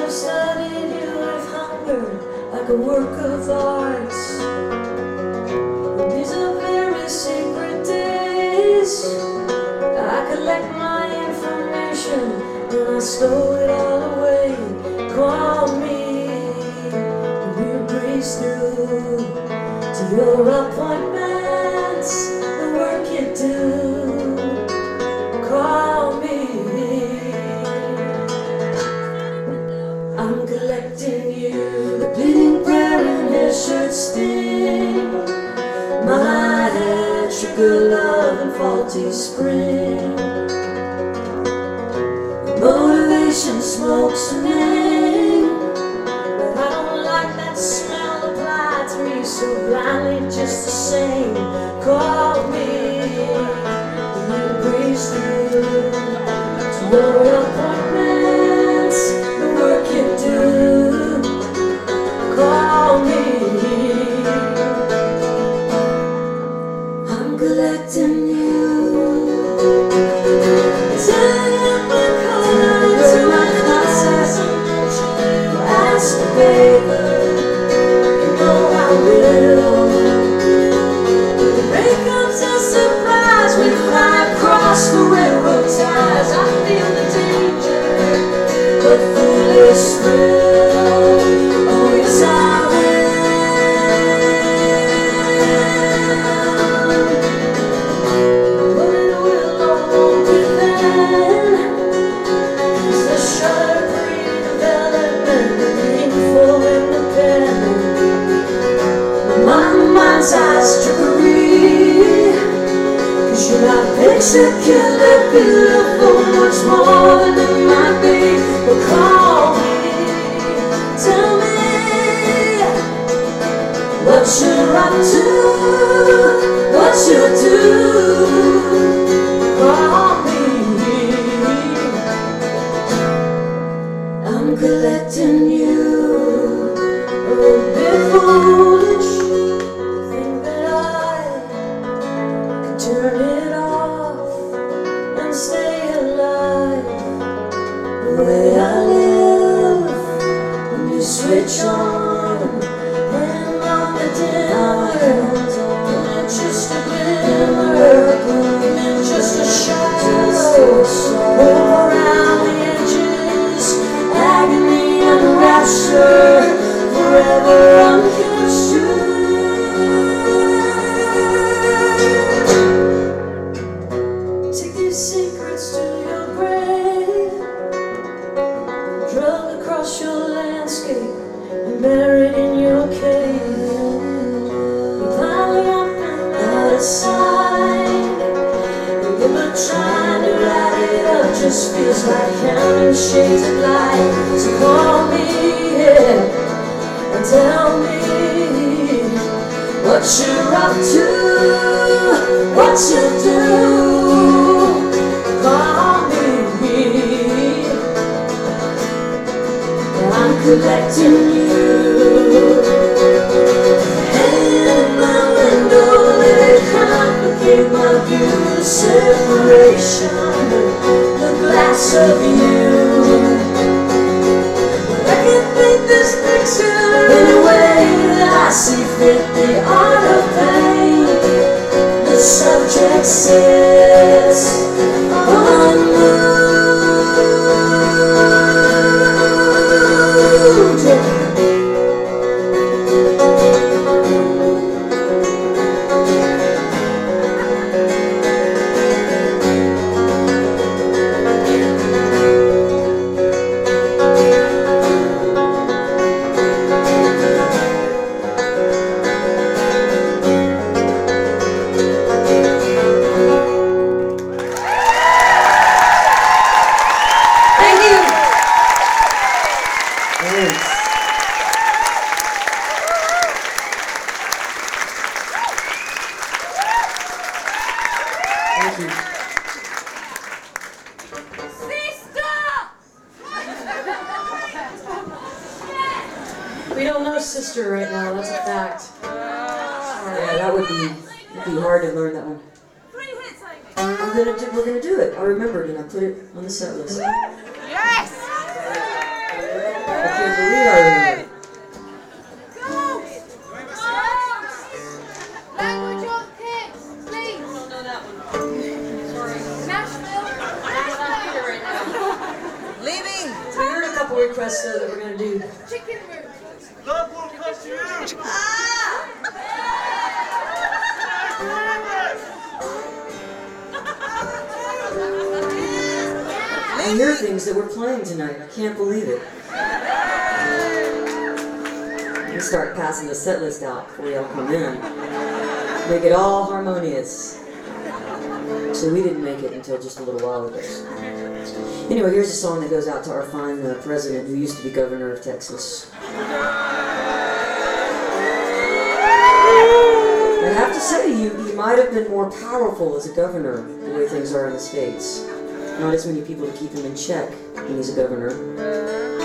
I've studied you, I've hungered like a work of art. These are very secret days. I collect my information and I stow it all away. Call me when you breeze through to your appointments, the work you do. Call me. I'm collecting you, the bleeding prayer in his shirt sting. My head, sugar, love, and faulty spring. Motivation smokes a name, but I don't like that smell applied to me so blindly just the same. Call me when you breeze through to your appointments, the work you do. Call me. I'm collecting you. Ask a favor, you know I will. The breakup's a surprise. We fly across the railroad ties. I feel the danger, the foolish thrill. Oh yes I will. But it will or won't be then. It's the shutter pre-development, the info in the pen. My mind's eyes trickery, 'cause you're not picture killer, beautiful, much more than it might be. But call me, tell me what you're up to, what you do. Call me. I'm collecting you. A bit foolish to think that I could turn it off and stay alive. The way I live when you switch on and on the dimmer. Just a glimmer, just a shadow, around the edges, agony and rapture, forever unconsumed. Take these secrets to your grave, drug across your landscape and buried in your cave. Piling up and out of sight, but trying to light it up just feels like counting shades of light. So call me, yeah, and tell me what you're up to, what you do. Call me, and I'm collecting you. My view of separation, the glass of you. I can paint this picture in a way that I see fit, the art of pain. The subject sits unmoved. We don't know Sister right now, that's a fact. Yeah, that would be hard to learn that one. We're gonna do it. I remembered and I put it on the set list. Yes! so that we're going to do... Love will come to you! I hear things that we're playing tonight. I can't believe it. We start passing the set list out before y'all come in. Make it all harmonious. So we didn't make it until just a little while ago. Anyway, here's a song that goes out to our fine president who used to be governor of Texas. I have to say, he might have been more powerful as a governor the way things are in the States. Not as many people to keep him in check when he's a governor.